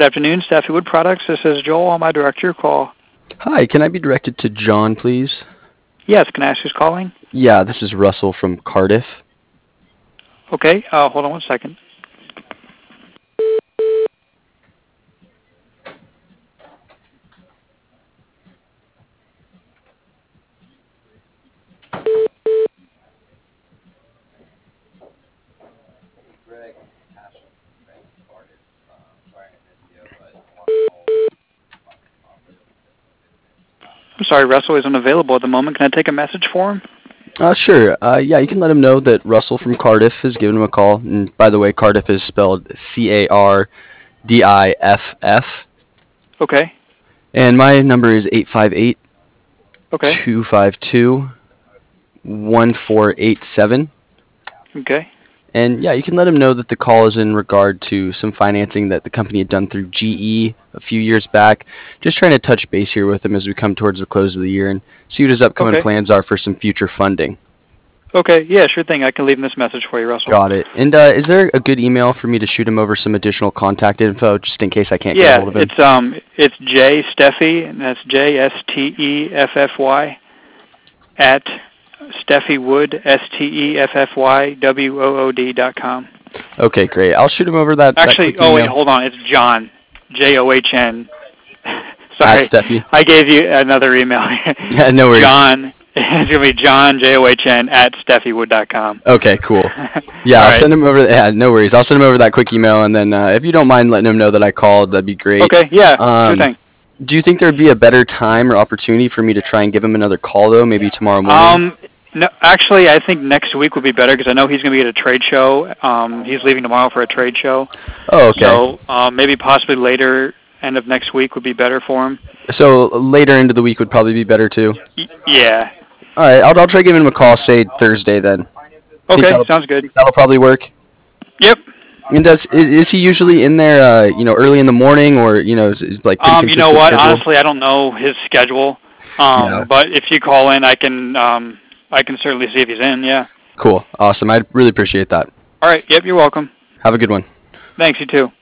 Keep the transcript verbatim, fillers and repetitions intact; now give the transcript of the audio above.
Good afternoon, Staffy Wood Products. This is Joel. On my direct your call. Hi, can I be directed to John, please? Yes, can I ask who's calling? Yeah, this is Russell from Cardiff. Okay, uh, hold on one second. I'm sorry, Russell isn't available at the moment. Can I take a message for him? Uh, sure. Uh, yeah, you can let him know that Russell from Cardiff has given him a call. And by the way, Cardiff is spelled C A R D I F F. Okay. And my number is eight five eight, Okay. two five two, one four eight seven. Okay. And yeah, you can let him know that the call is in regard to some financing that the company had done through G E a few years back. Just trying to touch base here with him as we come towards the close of the year and see what his upcoming Okay. plans are for some future funding. Okay, yeah, sure thing. I can leave this message for you, Russell. Got it. And uh, is there a good email for me to shoot him over some additional contact info just in case I can't get a Yeah, hold of him? it's um, it's J Steffi, and that's J S T E F F Y at Steffi Wood S T E F F Y W O O D dot com. Okay, great. I'll shoot him over that. Actually, that quick oh wait, email. hold on. It's John, J O H N. Sorry, At Steffi. I gave you another email. Yeah, no worries. John, it's gonna be John J O H N at SteffiWood dot com. Okay, cool. Yeah, All I'll right. send him over. Yeah, no worries. I'll send him over that quick email, and then uh, if you don't mind letting him know that I called, that'd be great. Okay, yeah, Um, sure thing. Do you think there'd be a better time or opportunity for me to try and give him another call, though, maybe tomorrow morning? Um, no, actually, I think next week would be better because I know he's going to be at a trade show. Um, he's leaving tomorrow for a trade show. Oh, okay. So um, maybe possibly later, end of next week would be better for him. So later into the week would probably be better, too? Y- yeah. All right, I'll, I'll try giving him a call, say, Thursday, then. Think Okay, that'll- sounds good. That'll probably work. Yep. And does is, is he usually in there, uh, you know, early in the morning, or you know, is, is like pretty Um, you know consistent what? schedule? Honestly, I don't know his schedule. Um, Yeah. but if you call in, I can um, I can certainly see if he's in. Yeah. Cool, awesome. I really appreciate that. All right. Yep. You're welcome. Have a good one. Thanks. You too.